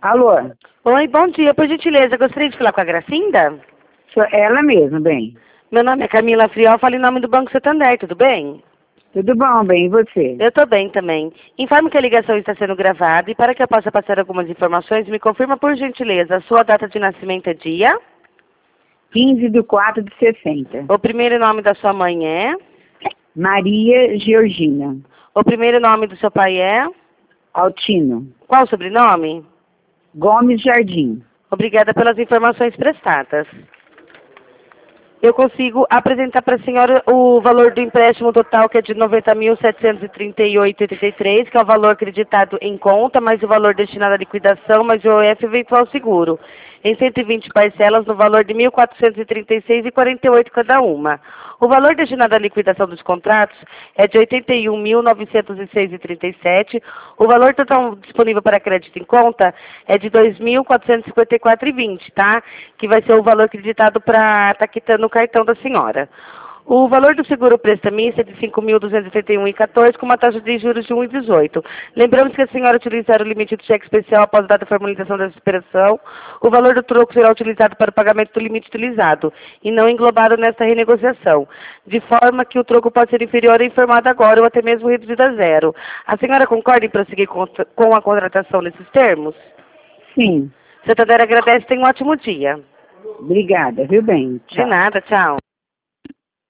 Alô, Oi, bom dia. Por gentileza, gostaria de falar com a Gracinda? sou ela mesma, bem. Meu nome é Camila Friol, falo em nome do Banco Santander, tudo bem? Tudo bom, bem, e você? Eu tô bem também. Informo que a ligação está sendo gravada e para que eu possa passar algumas informações, me confirma por gentileza, a sua data de nascimento é dia? 15/4/60. O primeiro nome da sua mãe é? Maria Georgina O primeiro nome do seu pai é? Altino Qual o sobrenome? Gomes Jardim. Obrigada pelas informações prestadas. Eu consigo apresentar para a senhora o valor do empréstimo total, que é de R$ 90.738,83, que é o valor acreditado em conta, mais o valor destinado à liquidação, mais o OF eventual seguro, em 120 parcelas, no valor de R$ 1.436,48 cada uma. O valor destinado à liquidação dos contratos é de R$ 81.906,37. O valor total disponível para crédito em conta é de R$ 2.454,20, tá? Que vai ser o valor acreditado para estar quitando o cartão da senhora. O valor do seguro prestamista é de R$ 5.281,14, com uma taxa de juros de 1,18. Lembramos que a senhora utilizar o limite do cheque especial após a data de formalização da expiração, o valor do troco será utilizado para o pagamento do limite utilizado e não englobado nesta renegociação, de forma que o troco pode ser inferior ao informado agora ou até mesmo reduzido a zero. A senhora concorda em prosseguir com a contratação nesses termos? Sim, Santander agradece e tenha um ótimo dia. obrigada, viu bem? De Tchau. nada, tchau.